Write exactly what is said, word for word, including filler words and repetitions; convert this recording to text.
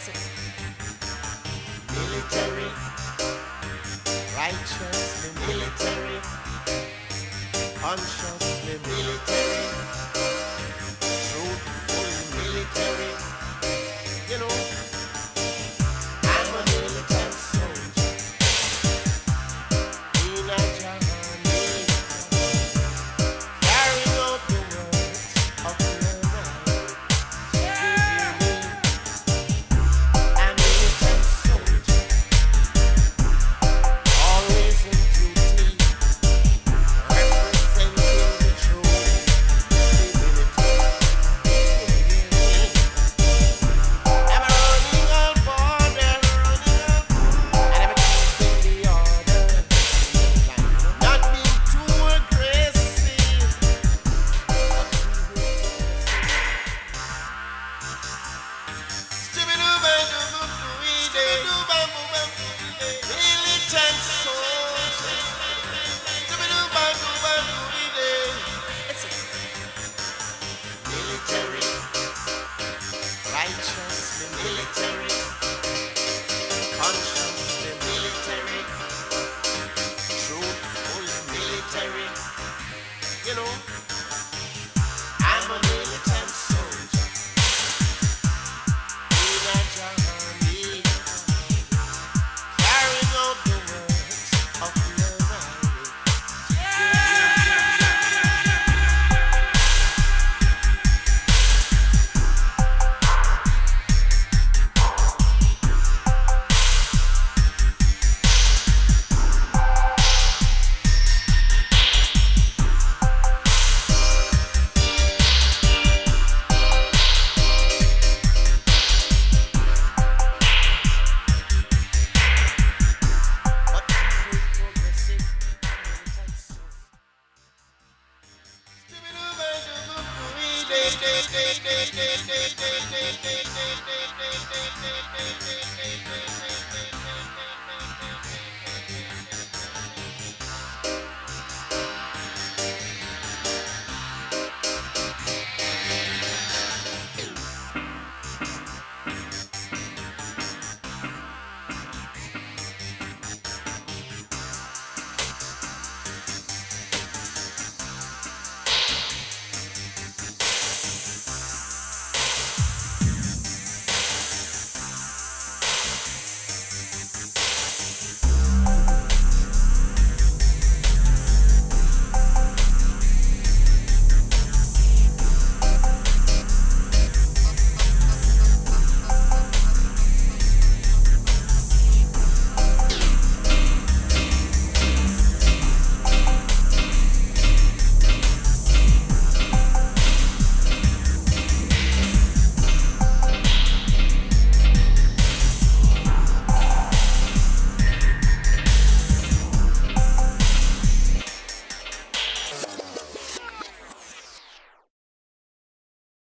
Military, righteously military, consciously military, truthfully military. You know, I'm a militant soldier in a Germany, carrying out the words of love. I'm a militant soldier, always in duty, representing the truth. I'm running on border, running on, and I'm keeping the order, not being too aggressive. Militant soldier. Military, righteously military, consciously military, truthfully military. You know, I'm a militant soldier in a Germany, carrying out the words of love. But evil progressive militant soldier.